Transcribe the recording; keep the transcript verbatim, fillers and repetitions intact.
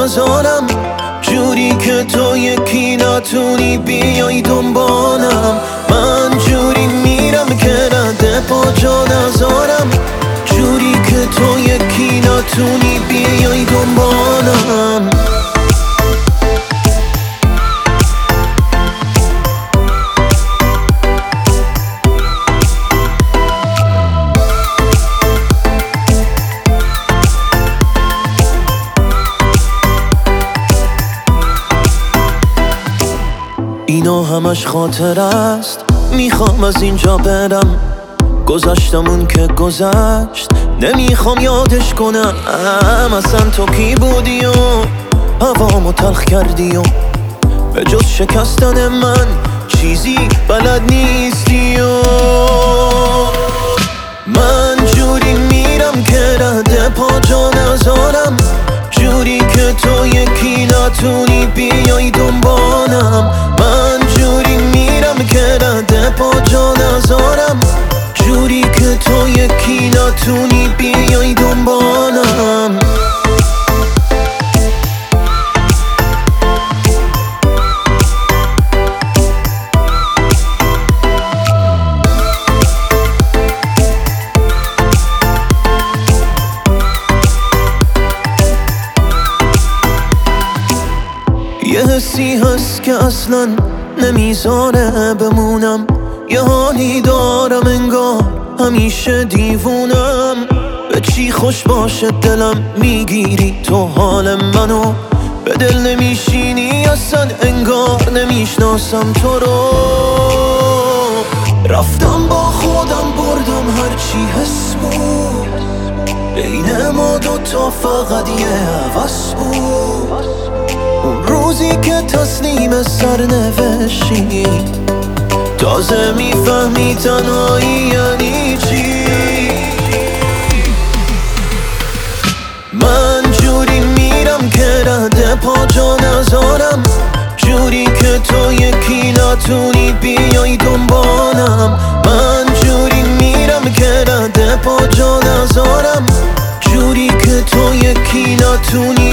نذارم، جوری که تو یکی نتونی بیای دنبالم. من جوری میرم که رد پا جا نذارم، جوری که تو یکی نتونی بیای دنبالم. اینا همش خاطر است، میخوام از اینجا برم. گذشتمون که گذشت، نمیخوام یادش کنم. اصلا تو کی بودی و هوامو تلخ کردی و به جز شکستن من چیزی بلد نیستی و من جوری میرم که رد پا جا نذارم، جوری که تو یکی نتونی بیای دنبالم. من جوری میرم که رد پا جا نذارم، جوری که تو یکی نتونی بیای دنبالم. یه حسی هست که اصلا نمیذاره بمونم، یه حالی دارم انگار همیشه دیوونم. به چی خوش باشه دلم میگیری تو حال منو، به دل نمیشینی اصلا انگار نمیشناسم تو رو. رفتم با خودم بردم هرچی حس بود، بین ما دوتا فقط یه هوس بود. اون روزی که تسلیم سرنوشتی، تازه میفهمی تنهایی یعنی چی. من جوری میرم که رد پا جا نذارم، جوری که تو یکی نتونی بیای دنبالم. من جوری میرم که رد پا جا نذارم، جوری که تو یکی نتونی